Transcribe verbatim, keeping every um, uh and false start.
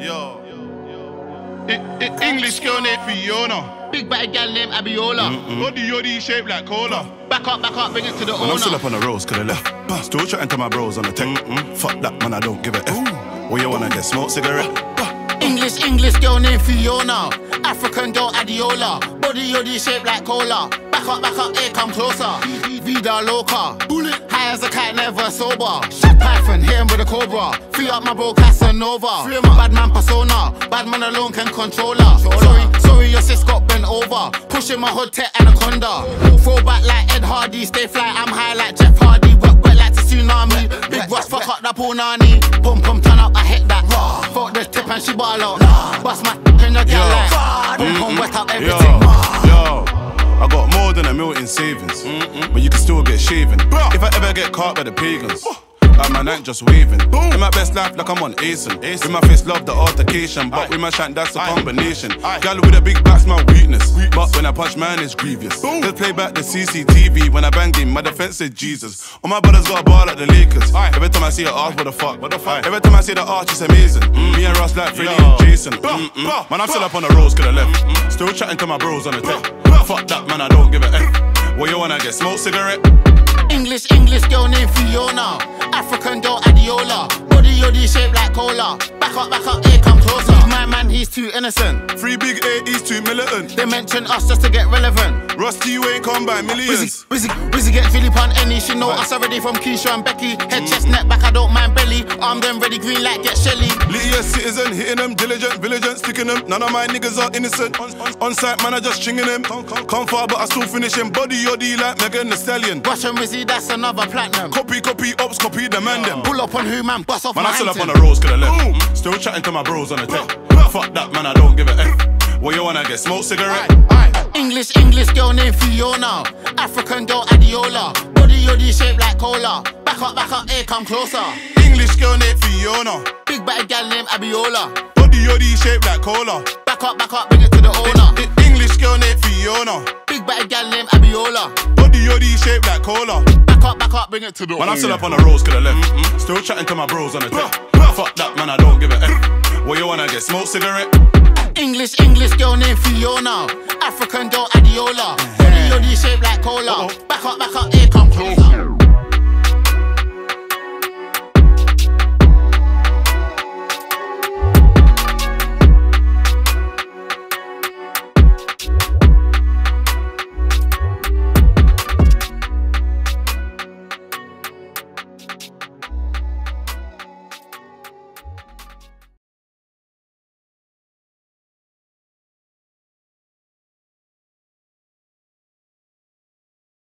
Yo. I, I, English girl named Fiona. Big bad gal named Abiola. Mm-mm. Body yoddy shaped like cola. Back up, back up, bring it to the Man, owner. I'm still up on the roads, could I left. Still chatting to my bros on the tech. Mm-mm. Fuck that, man, I don't give a F. Where you wanna get smoked cigarette? English, English girl named Fiona. African girl Adiola. Body yoddy shaped like cola. Back up, back up, here come closer. Vida loca. Bullet. High as a kite, never sober. Python, hit him with a cobra. Free up my bro Casanova. Bad man persona. Bad man alone can control her. Sorry, sorry, your sis got bent over. Pushing my hood tech anaconda. Throw back like Ed Hardy. Stay fly, I'm high like Jeff Hardy. Wet, wet like the tsunami. Big Ross, fuck up that punani. Pum pum, turn up, I hit that. Fuck the tip and she ball out. Bust my in the gal like. Pum pum, wet up everything. Yo, yo. I got more than a mil in savings, Mm-mm. but you can still get shaven. Bruh. If I ever get caught by the pagans, like my night just waving. Boom. In my best life, like I'm on Asen. Asen. With my face, love the altercation, but Aye. With my shank, that's a Aye. Combination. Aye. Gal with a big back's my weakness, weakness. But when I punch, man, it's grievous. Boom. Just play back the C C T V when I bang him. My defense said Jesus. All my brothers got a ball like the Lakers. Aye. Every time I see her arch, what the fuck? What the fuck? Every time I see the arch, it's amazing. Mm. Me and Ross like Freddie and Jason. Bah, bah, man, I'm bah. Still up on the roads, could I left. Mm-mm. Still chatting to my bros on the tech. Fuck that, man, I don't give a F. Where you wanna get smoked cigarette? English, English girl named Fiona. African girl Adiola. Body yoddy shaped like cola. Back up, back up, here come closer. My man, he's too innocent. Free big A, he's too militant. They mention us just to get relevant. Rusty, you ain't come by millions. Wizzy, Wizzy, Wizzy get Philip on any. She know us already from Keisha and Becky. Head, chest, neck, back, I don't mind belly. Armed and ready, green light, get Shelly. Lydia citizen, hitting them, diligent, vigilant, sticking them. None of my niggas are innocent. On, on, on site, man, I just stringing them. Come, come, come far, but I still finish him. Body yoddy like Megan Thee Stallion. Rush and Wizzy, that's another platinum. Copy, copy, ops, copy, demand them. Pull up on who, man, bust off man, my I'm still up on Hampton. the roads, could I left. Mm. Still chatting to my bros on the tech. Fuck that, man, I don't give a F. Where you wanna get smoked cigarette? Aye, aye. English, English girl named Fiona. African girl Adiola. Body yoddy shaped like cola. Back up, back up, here come closer. English girl named Fiona. Big bad gal named Abiola. Body yoddy shaped like cola. Back up, back up, bring it to the owner. I, I, English girl named Fiona. Big bad gal named Abiola. Body yoddy shaped like cola. Back up, back up, bring it to the owner. Man, I'm still up on the roads, could I left. Mm-mm. Still chatting to my bros on the tech. Fuck that, man, I don't give a F. Where you wanna get smoked cigarette? English, English girl named Fiona. African girl Adiola. Body yoddy shaped like cola. Uh-oh. Back up, back up, here come closer.